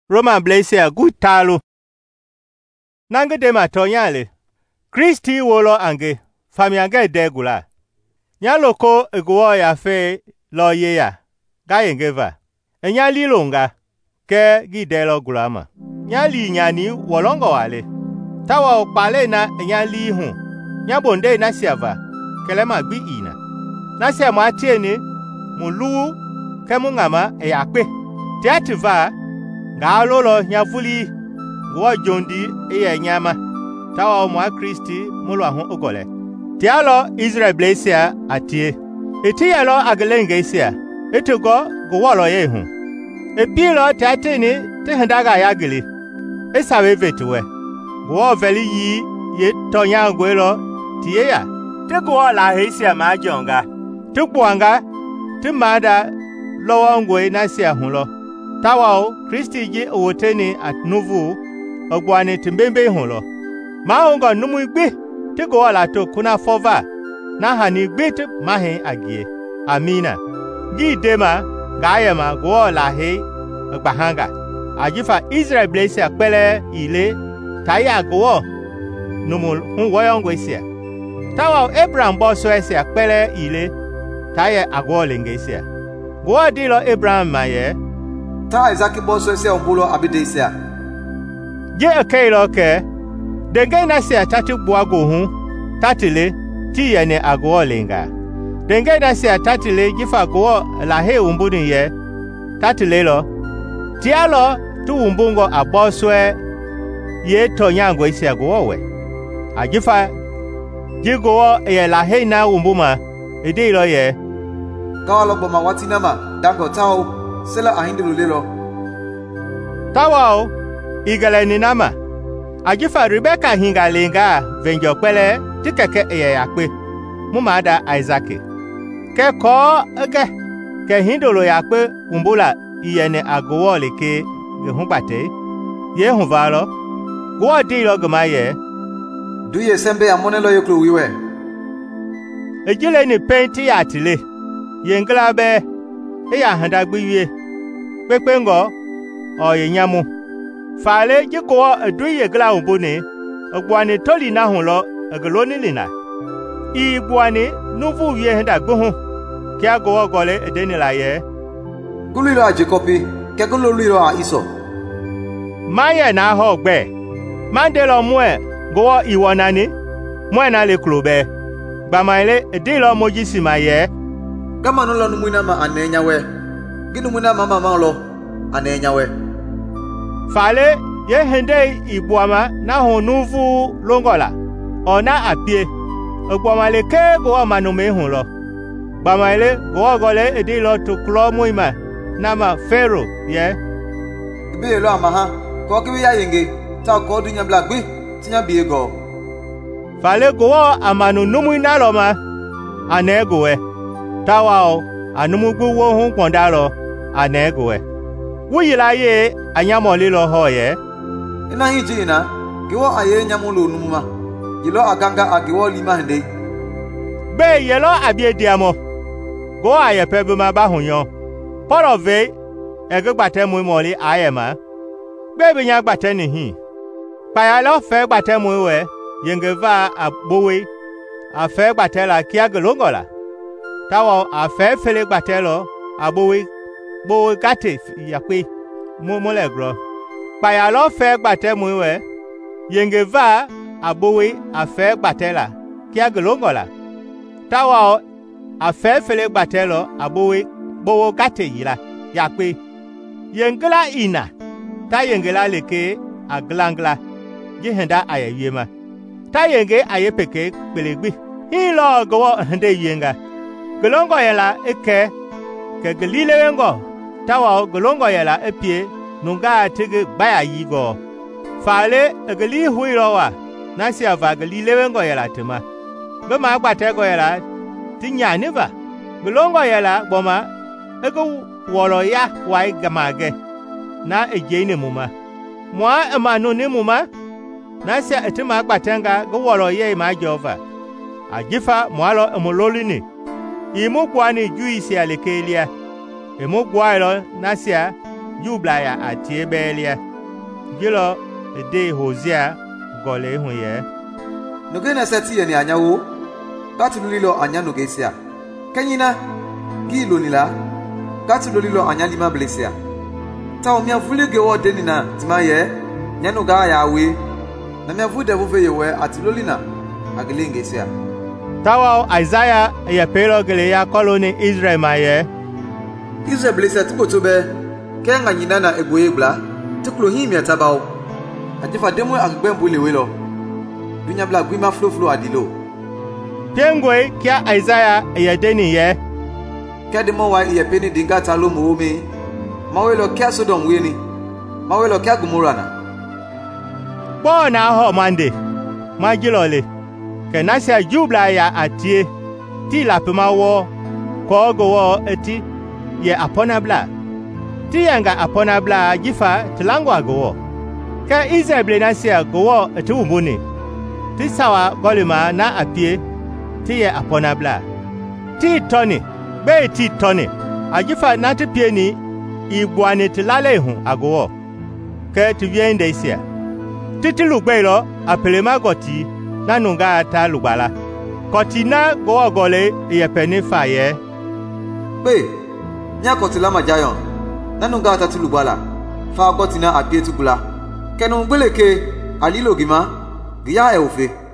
Roman Blaise gut talu. Nange de matonyale. Christi wolo ange. Famyange degula. Nyaloko eguo ya fe lo ye ya. Gayengeva. Enya lilonga. Ke gidelo gulama. Nyali nyani wolongo wale. Tawa okpale na enya li hun. Nyabonde na siava. Kelema gbi ina. Na siama atieni. Mulu. Kemungama eyakpe. Tiativa. Ga lolo nyavuli. Gwa jondi eye nyama. Tawa mwa Kristi mulwa hun ogole. Tialo Israel Blaise atie. Eti yalo agelenge isia. Etugo gwolo ye hun. Epilo tatini tehendaga yagili. Esawe vetuwe. Gwo veli yi ye tonya gwelo tie ya. Te gwo la hesia majonga. Te buanga te mada lowo ngwe na sia hun lo. Tawa Kristi ji owoteni at nuvu ogwane timbembe hun lo. Ma ongo numu igbe te gwo la to kuna fova na hani gbe te mahe agie. Amina. Gi dema gayema gwo la he Bahanga. Ajifa Israel Blaise akpele ile taya gwo numul hun woyongwe sia. Tawa Abraham boso ese akpele ile taya agwo lenge sia. Gwo dilo Abraham maye. Ta Isaac boso ese ombulo abide sia. Je akelo ke denge na sia tatu buago hun tatile tiye ne agwo lenga. Denge na sia tatile jifa gwo la he umbuni ye tatile lo. Tialo tu umbungo aboswe ye tonyango isi agowe. Ajifa jigo ye la heina umbuma edilo ye. Kawalo boma watinama dago tao sela ahindulu lelo. Tawao igale ninama. Ajifa Rebecca hingalinga venjo kwele tikeke ye yakpe. Mumada Isaac. Ke ko ege ke hindolo yakpe umbula iyene agowo leke gehumbate ye hunvalo gwo dilo gmaye duye sembe amonelo yoklo wiwe ejile ni penti atile yenglabe eya handa gbiye pepengo oyenyamu fale jiko duye gla umbone ogbani toli na hunlo egloni lina ibwani nuvu wiye handa gbohun ki agowo gole edenila ye Guliro a Jacobi, kegulo liro a Iso. Maye na hogbe. Mandelo mwe go iwonani. Mwe na le klobe. Bamaile edilo mojisi maye. Kama nolo numwina ma anenyawe. Ginu mwina mama malo anenyawe. Fale ye hende ibuama na honuvu longola. Ona apie. Ogbuama le ke go manume hunlo. Bamaile go gole edilo to klo muima. Nama Pharaoh ye Ibe lo amaha ko kiwi ya yenge ta ko dunya blagbe tinya biego Fale go amanu numu na lo ma anegowe Tawao anumu gbu wo hun pondalo anegowe Wuyila ye anyamo lilo ho ye Ina hiji na kiwo aye nyamulo numuma Yilo aganga agiwo lima hende Be yelo abie diamo Go aye pebuma bahunyo Porove egbate mu moli ayema Bebe nya gbate ni hi Pa lo fe gbate mu we yengeva abowe afe gbate la kia gelongola Tawo afe fele gbate lo abowe bo gate yakwe mo le gro Pa lo fe gbate mu we yengeva abowe afe gbate la kia gelongola Tawo afe fele gbate lo abowe Bowo gate yila yakwe yengla ina ta yengla leke aglangla jihenda ayeyema ta yenge ayepeke pelegbi hilo go hende yenga golongo yela eke ke galilewengo tawa golongo yela epie nunga tege baya yigo fale gali huirowa nasi ava galilewengo yela tema bema agbate yela tinyaniva golongo yela boma ego wolo ya wai gamage na ejene muma mwa emanu ni muma na se etima agbatenga go wolo ye ma jova ajifa mwalo emololini imu kwani juisi alekelia emu gwailo na sia jubla ya atie belia gilo de Hosea gole hu ye nugena seti ye ni anyawo katululilo anyanugesia kanyina gilonila katululilo anyalima blesia ta omia vulige wo denina timaye nyanuga yawe na mia vude vuve yewe atilolina agelengesia tawa Isaiah ya pelo gele ya koloni Israel maye Israel blesia tukotobe kenga nyina na egoyebla tuklo himia tabao atifa demo agbembu lewelo dunya bla gwima flo adilo pengwe kia Isaiah ya deni ye kademo wa ye peni dinga talo muome mawelo kia Sodom weni mawelo kia Gomorrah na bona ho mande magilole kenasia jubla ya atie ti la pema wo ko go eti ye aponabla ti yanga aponabla jifa tilangwa go ka Israel nasia go eti umuni ti sawa golima na apie ti ye aponabla ti toni be ti toni ajifa na ti pieni igwani tilale hu ago ke ti viende isia titilu gbelo apelema goti nanunga ata lugbala kotina go gole ye peni faye be nya kotila majayon nanunga ata tilugbala fa gotina apie tugula kenu gbeleke alilo gima giya e ofe